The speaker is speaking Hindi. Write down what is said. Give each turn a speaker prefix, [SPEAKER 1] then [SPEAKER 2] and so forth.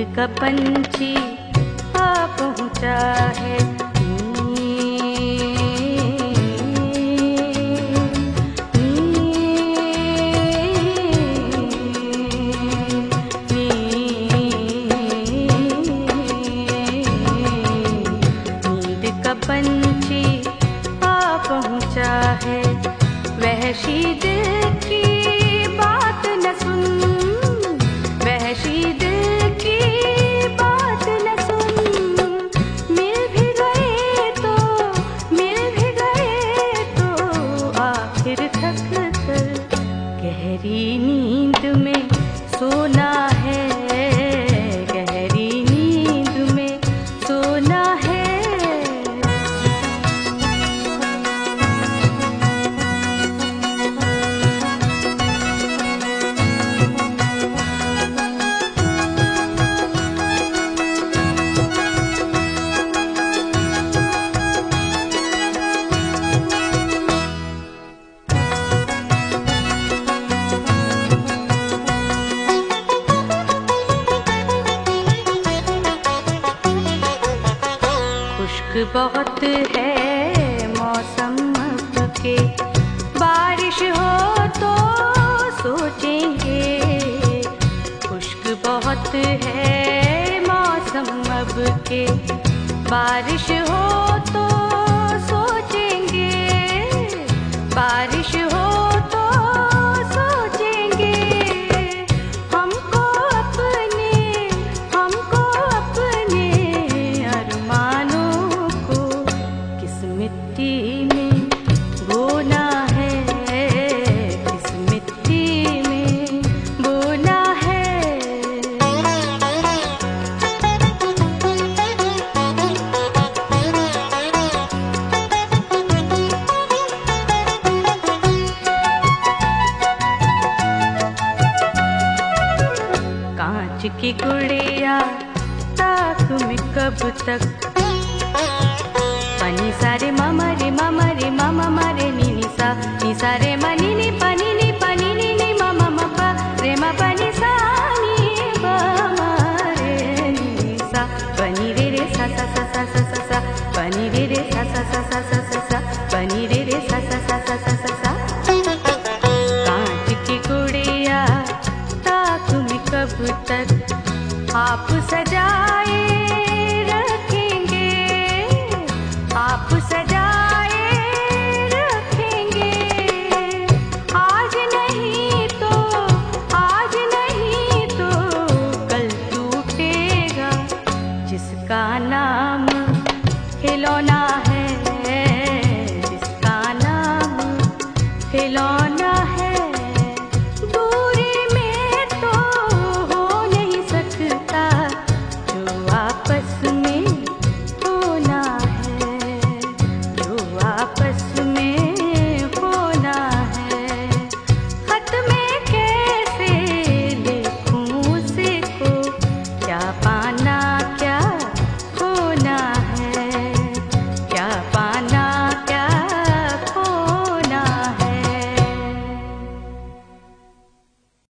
[SPEAKER 1] का पंछी आ पहुँचा है। नींद का पंछी आ पहुँचा है। वहशी दिल की बात न सुन, वहशी दिल की बात न सुन। मिल भी गए तो आखिर थक कर गहरी नींद में सोना है, गहरी नींद में सोना है। खुश्क बहुत है मौसम अब के, बारिश हो तो सोचेंगे। खुश्क बहुत है मौसम अब के, बारिश हो तो सोचेंगे, बारिश हो तो सोचेंगे। हमको अपने अरमानों को किस मिट्टी में बोना है, किस मिट्टी में बोना है। कांच की गुड़िया ताक में कब तक, पनी सारे मामा रे मामा रे मामा मारे नी सा, नी सारे मनी नी पनी नी मामा मपा रे मा पनी सा नी बा रे नी सा, पनी रे रे सा सा सा सा सा सा सा, पनी रे रे सा सा सा सा सा सा सा, पनी रे रे सा सा सा सा सा सा सा। कांच की गुड़िया ताक में कब तक आप सजाए रखेंगे, आप सजाए रखेंगे। आज नहीं तो कल टूटेगा, जिसका नाम खिलौना है, जिसका नाम खिलौना